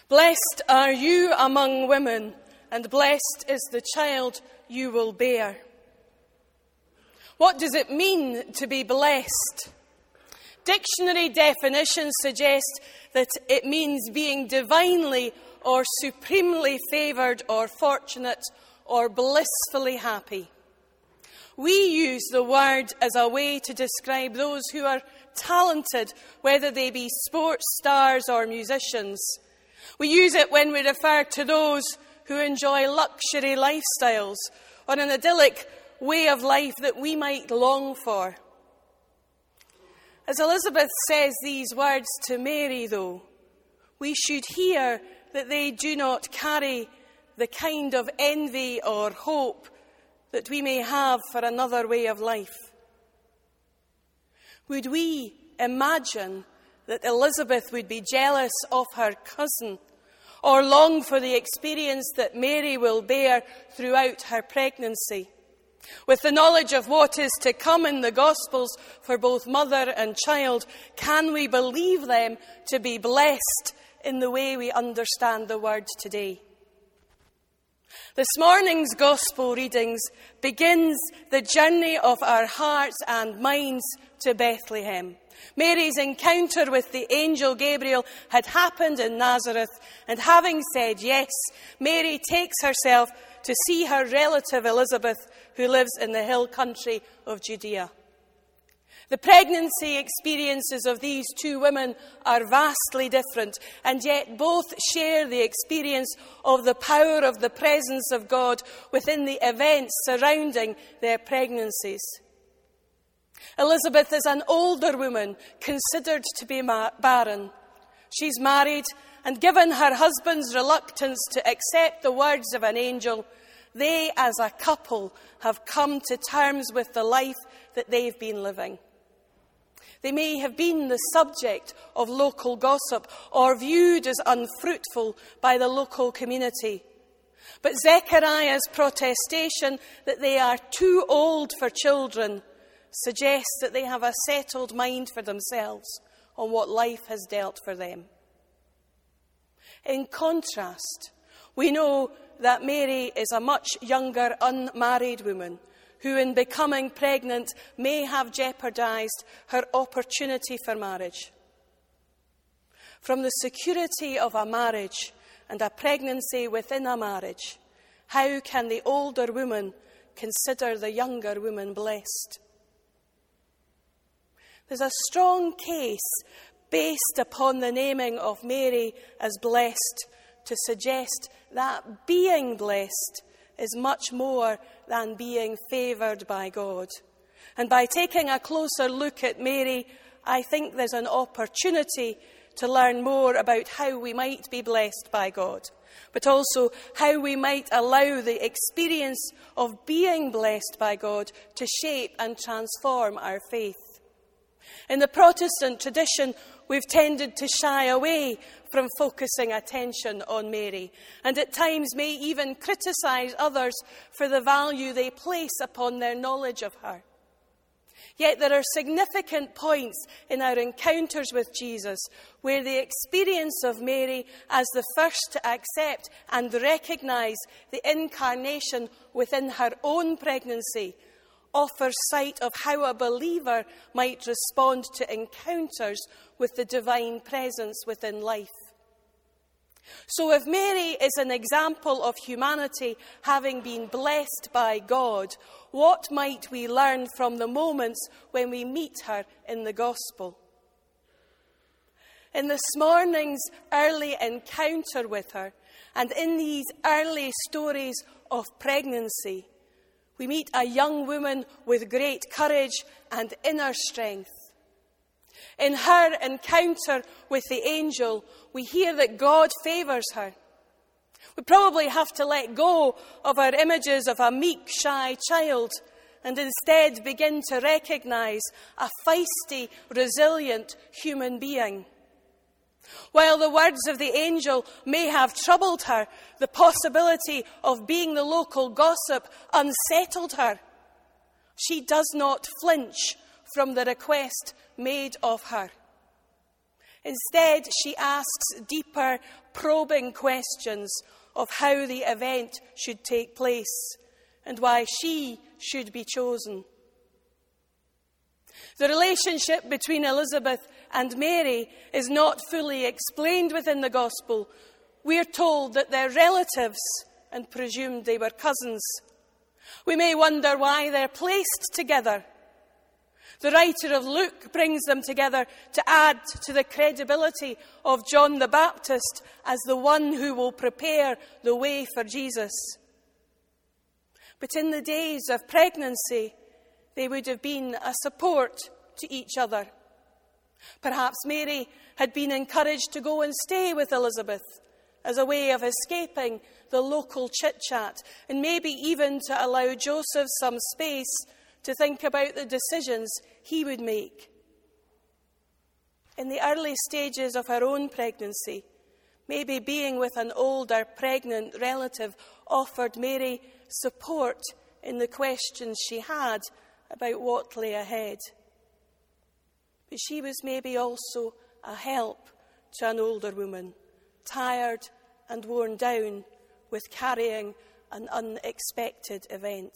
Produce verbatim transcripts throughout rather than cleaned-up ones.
Blessed are you among women, and blessed is the child you will bear. What does it mean to be blessed? Dictionary definitions suggest that it means being divinely or supremely favoured or fortunate or blissfully happy. We use the word as a way to describe those who are talented, whether they be sports stars or musicians. We use it when we refer to those who enjoy luxury lifestyles or an idyllic way of life that we might long for. As Elizabeth says these words to Mary, though, we should hear that they do not carry the kind of envy or hope that we may have for another way of life. Would we imagine that Elizabeth would be jealous of her cousin or long for the experience that Mary will bear throughout her pregnancy? With the knowledge of what is to come in the Gospels for both mother and child, can we believe them to be blessed in the way we understand the word today? This morning's Gospel readings begins the journey of our hearts and minds to Bethlehem. Mary's encounter with the angel Gabriel had happened in Nazareth, and having said yes, Mary takes herself to see her relative Elizabeth, who lives in the hill country of Judea. The pregnancy experiences of these two women are vastly different, and yet both share the experience of the power of the presence of God within the events surrounding their pregnancies. Elizabeth is an older woman considered to be ma- barren. She's married, and given her husband's reluctance to accept the words of an angel, they as a couple have come to terms with the life that they've been living. They may have been the subject of local gossip or viewed as unfruitful by the local community. But Zechariah's protestation that they are too old for children suggests that they have a settled mind for themselves on what life has dealt for them. In contrast, we know that Mary is a much younger, unmarried woman who, in becoming pregnant, may have jeopardised her opportunity for marriage. From the security of a marriage and a pregnancy within a marriage, how can the older woman consider the younger woman blessed? There's a strong case based upon the naming of Mary as blessed to suggest that being blessed is much more than being favoured by God. And by taking a closer look at Mary, I think there's an opportunity to learn more about how we might be blessed by God, but also how we might allow the experience of being blessed by God to shape and transform our faith. In the Protestant tradition, we've tended to shy away from focusing attention on Mary, and at times may even criticise others for the value they place upon their knowledge of her. Yet there are significant points in our encounters with Jesus where the experience of Mary as the first to accept and recognise the incarnation within her own pregnancy offers sight of how a believer might respond to encounters with the divine presence within life. So if Mary is an example of humanity having been blessed by God, what might we learn from the moments when we meet her in the Gospel? In this morning's early encounter with her, and in these early stories of pregnancy, we meet a young woman with great courage and inner strength. In her encounter with the angel, we hear that God favours her. We probably have to let go of our images of a meek, shy child and instead begin to recognise a feisty, resilient human being. While the words of the angel may have troubled her, the possibility of being the local gossip unsettled her. She does not flinch from the request made of her. Instead, she asks deeper, probing questions of how the event should take place and why she should be chosen. The relationship between Elizabeth and Mary is not fully explained within the Gospel. We're told that they're relatives and presumed they were cousins. We may wonder why they're placed together. The writer of Luke brings them together to add to the credibility of John the Baptist as the one who will prepare the way for Jesus. But in the days of pregnancy, they would have been a support to each other. Perhaps Mary had been encouraged to go and stay with Elizabeth as a way of escaping the local chit-chat, and maybe even to allow Joseph some space to think about the decisions he would make. In the early stages of her own pregnancy, maybe being with an older pregnant relative offered Mary support in the questions she had about what lay ahead. But she was maybe also a help to an older woman, tired and worn down with carrying an unexpected event.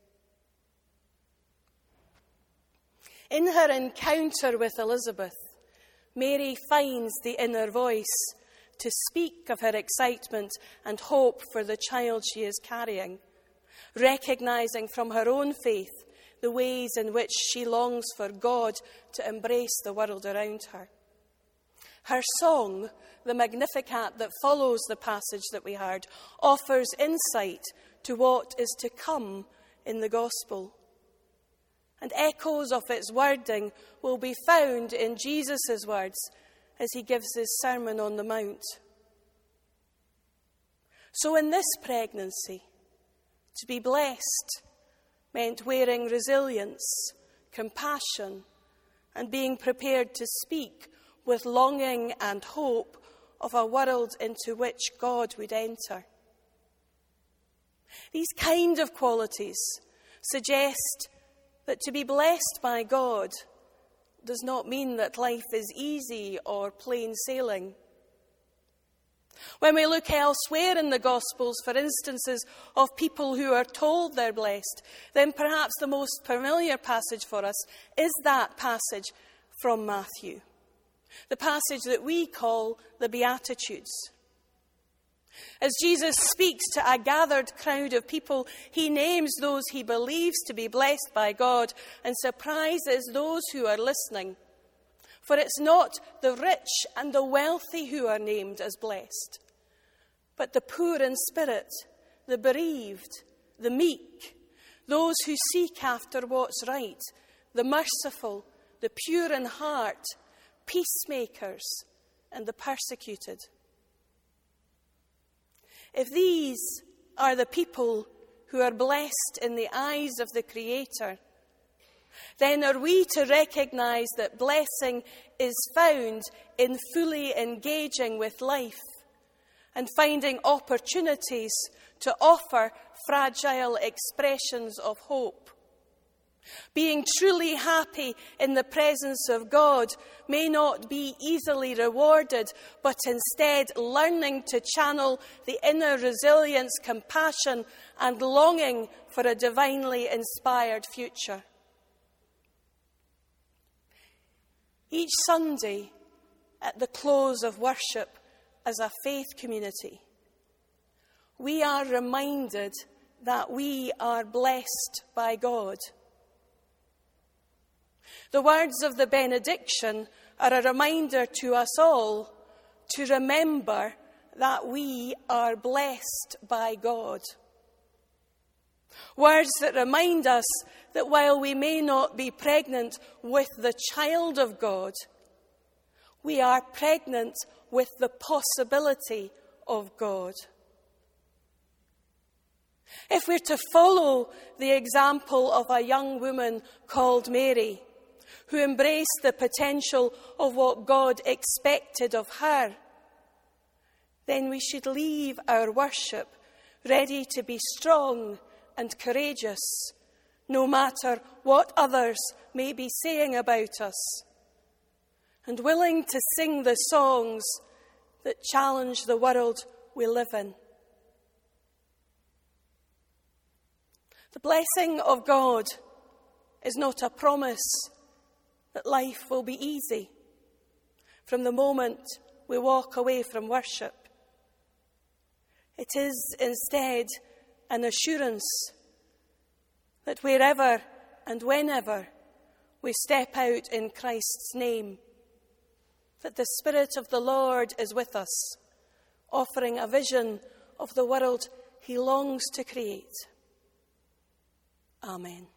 In her encounter with Elizabeth, Mary finds the inner voice to speak of her excitement and hope for the child she is carrying, recognizing from her own faith the ways in which she longs for God to embrace the world around her. Her song, the Magnificat that follows the passage that we heard, offers insight to what is to come in the gospel. And echoes of its wording will be found in Jesus' words as he gives his Sermon on the Mount. So in this pregnancy, to be blessed meant wearing resilience, compassion, and being prepared to speak with longing and hope of a world into which God would enter. These kind of qualities suggest that to be blessed by God does not mean that life is easy or plain sailing. When we look elsewhere in the Gospels for instances of people who are told they're blessed, then perhaps the most familiar passage for us is that passage from Matthew, the passage that we call the Beatitudes. As Jesus speaks to a gathered crowd of people, he names those he believes to be blessed by God and surprises those who are listening. For it's not the rich and the wealthy who are named as blessed, but the poor in spirit, the bereaved, the meek, those who seek after what's right, the merciful, the pure in heart, peacemakers, and the persecuted. If these are the people who are blessed in the eyes of the Creator, then are we to recognize that blessing is found in fully engaging with life and finding opportunities to offer fragile expressions of hope. Being truly happy in the presence of God may not be easily rewarded, but instead learning to channel the inner resilience, compassion, and longing for a divinely inspired future. Each Sunday, at the close of worship as a faith community, we are reminded that we are blessed by God. The words of the benediction are a reminder to us all to remember that we are blessed by God. Words that remind us that while we may not be pregnant with the child of God, we are pregnant with the possibility of God. If we're to follow the example of a young woman called Mary, who embraced the potential of what God expected of her, then we should leave our worship ready to be strong and courageous, no matter what others may be saying about us. and willing to sing the songs that challenge the world we live in. The blessing of God is not a promise that life will be easy from the moment we walk away from worship. It is instead an assurance that wherever and whenever we step out in Christ's name, that the Spirit of the Lord is with us, offering a vision of the world he longs to create. Amen.